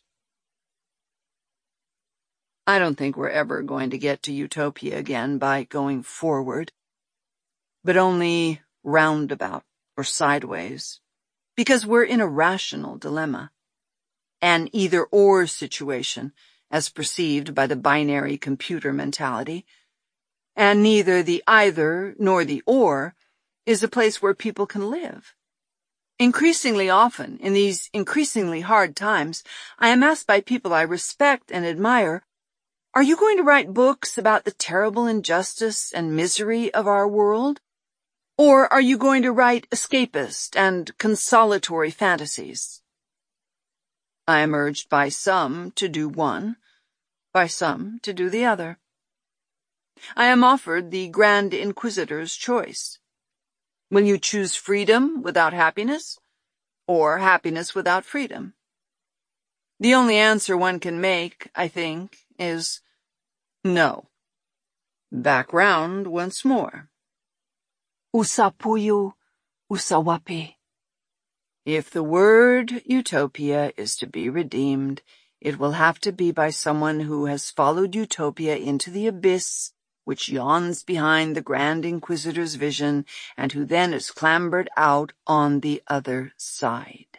I don't think we're ever going to get to utopia again by going forward, but only roundabout or sideways, because we're in a rational dilemma, an either-or situation as perceived by the binary computer mentality, and neither the either nor the or is a place where people can live. Increasingly often, in these increasingly hard times, I am asked by people I respect and admire, "Are you going to write books about the terrible injustice and misery of our world? Or are you going to write escapist and consolatory fantasies?" I am urged by some to do one, by some to do the other. I am offered the Grand Inquisitor's choice. Will you choose freedom without happiness, or happiness without freedom? The only answer one can make, I think, is no. Back round once more. Usapuyu, usawapi. If the word utopia is to be redeemed, it will have to be by someone who has followed utopia into the abyss which yawns behind the Grand Inquisitor's vision, and who then is clambered out on the other side.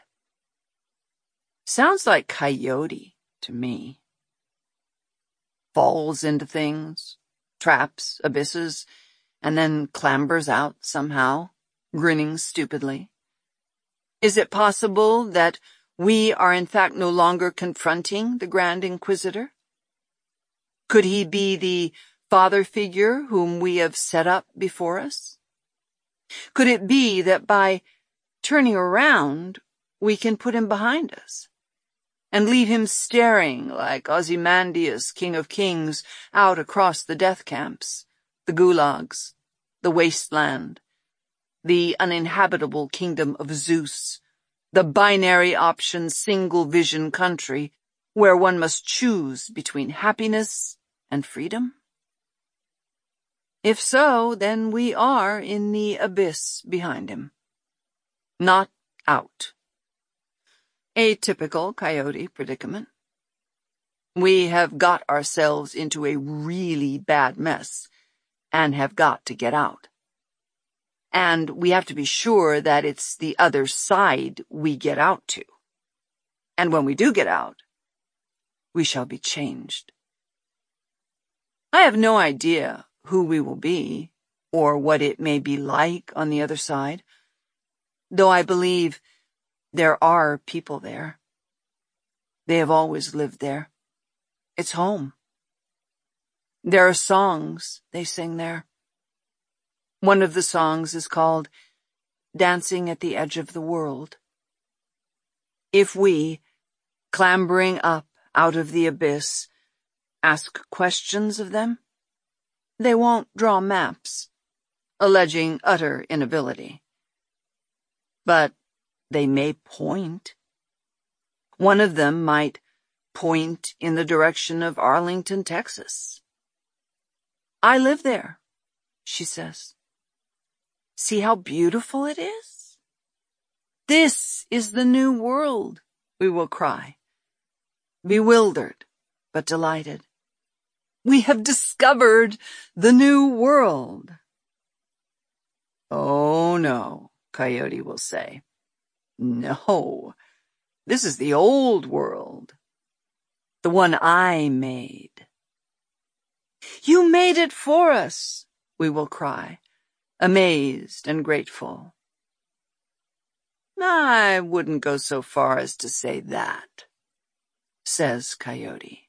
Sounds like Coyote to me. Falls into things, traps, abysses, and then clambers out somehow, grinning stupidly. Is it possible that we are in fact no longer confronting the Grand Inquisitor? Could he be the father figure whom we have set up before us? Could it be that by turning around, we can put him behind us and leave him staring like Ozymandias, King of Kings, out across the death camps, the gulags, the wasteland, the uninhabitable kingdom of Zeus, the binary option single vision country where one must choose between happiness and freedom? If so, then we are in the abyss behind him, not out. A typical Coyote predicament. We have got ourselves into a really bad mess and have got to get out. And we have to be sure that it's the other side we get out to. And when we do get out, we shall be changed. I have no idea who we will be, or what it may be like on the other side, though I believe there are people there. They have always lived there. It's home. There are songs they sing there. One of the songs is called Dancing at the Edge of the World. If we, clambering up out of the abyss, ask questions of them, they won't draw maps, alleging utter inability. But they may point. One of them might point in the direction of Arlington, Texas. I live there, she says. See how beautiful it is? This is the new world, we will cry, bewildered but delighted. We have discovered the new world. Oh no, Coyote will say. No, this is the old world, the one I made. You made it for us, we will cry, amazed and grateful. I wouldn't go so far as to say that, says Coyote.